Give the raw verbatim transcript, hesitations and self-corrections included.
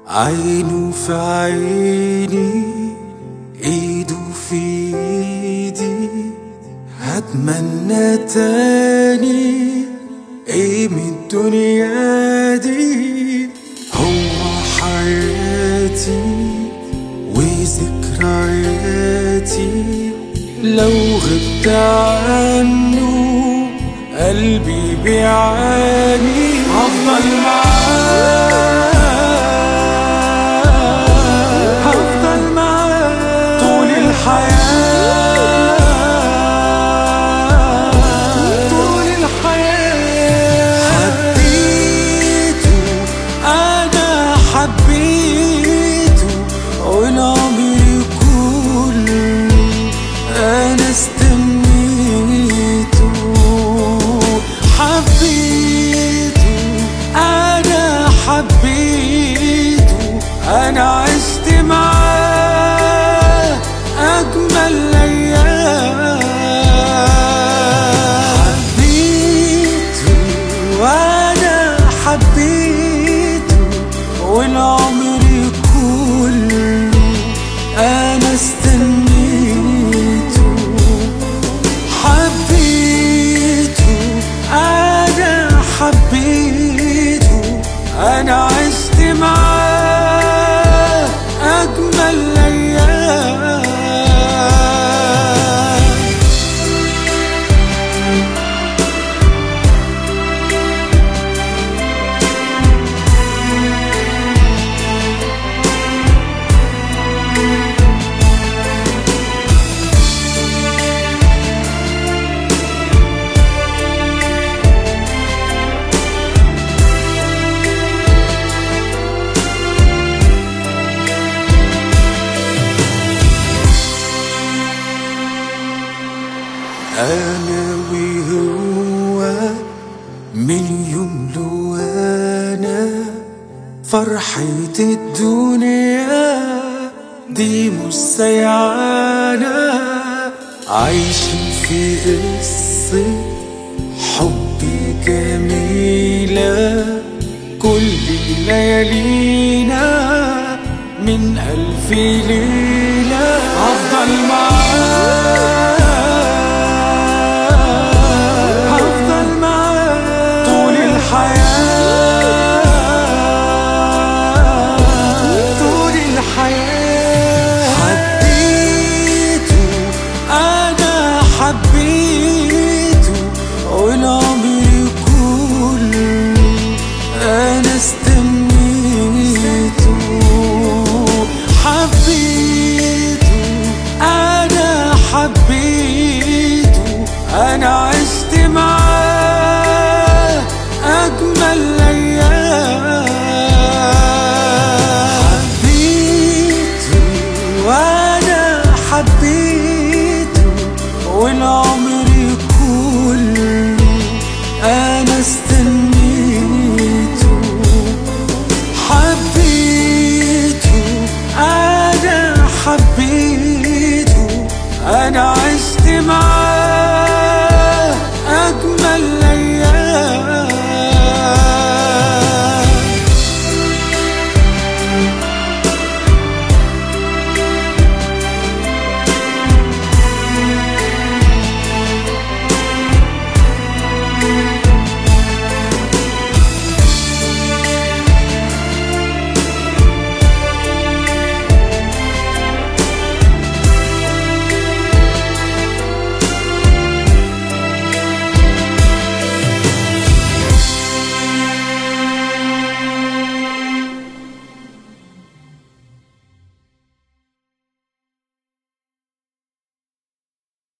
عينه في عيني، ايده في ايدي، هتمنى تاني ايه من الدنيا دي؟ هو حياتي وذكرياتي، لو غبت عنه قلبي بيعاني. هفضل معاه، هفضل معاه طول الحياة، طول الحياة. حبيته، أنا حبيته، والعمر كله أنا استنيته. حبيته، أنا حبيته، أنا عشت معاه أجمل الأيام. حبيته وأنا حبيته، والعمر كله أنا استنيته. حبيته، أنا حبيته، أنا عشت معاه أجمل الأيام. أنا وهو من يوم له أنا فرحة الدنيا دي مش سيعانة، عايشين في قصة حب جميلة كل ليالينا من ألف ليلة.